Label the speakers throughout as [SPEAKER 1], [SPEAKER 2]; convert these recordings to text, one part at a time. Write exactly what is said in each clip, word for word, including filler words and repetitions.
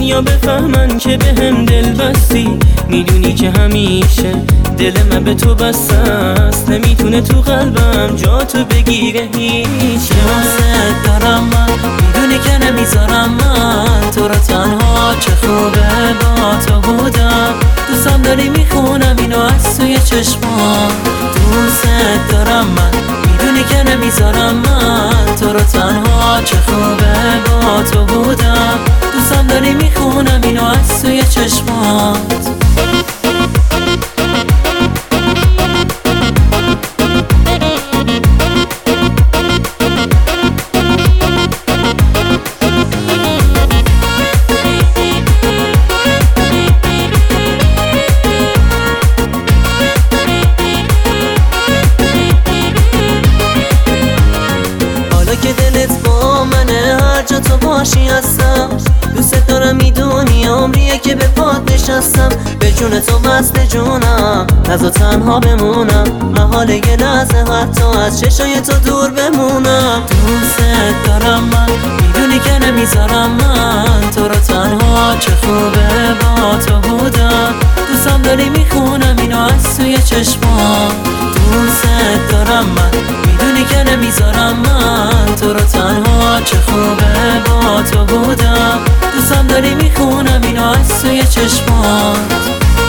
[SPEAKER 1] دنیا بفهمن که به هم دل بستی. میدونی که همیشه دل من به تو بسته است، نمیتونه تو قلبم جا تو بگیره هیچ.
[SPEAKER 2] دوست دارم من، میدونی که نمیذارم من تو رو تنها. چه خوبه با تو بودم، دوستم داری میخونم اینو از توی چشمان. دوست دارم من، میدونی که نمیذارم من تو رو تنها. چه خوبه با تو بودم، دوستم داری میخونم اینو از توی چشمات. که دلت با منه، هر جا تو باشی هستم. دوست دارم، میدونی عمریه که به پات نشستم. به جون تو وصل جونم، نزا تنها بمونم. محال یه لحظه حتی از چشای تو دور بمونم. دوست دارم من، میدونی که نمیذارم من تو رو تنها. چه خوبه با تو بودم، دوستم داری میخونم اینو از توی چشمان. دوست دارم من، میدونی که نمیذارم من تو رو تنها. چه خوبه با تو بودم، دوستم داری میخونم اینو از توی چشمات.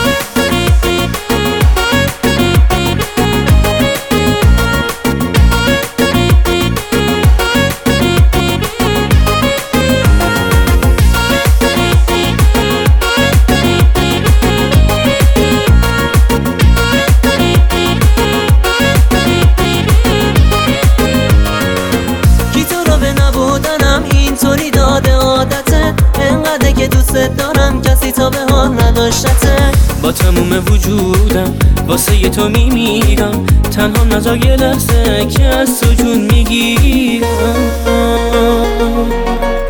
[SPEAKER 2] اینطوری داده عادته، انقدر که دوست دارم کسی تا به حال نداشته.
[SPEAKER 1] با تموم وجودم واسه ی تو میمیرم، تنها نزار یه لحظه که از تو جون میگیرم.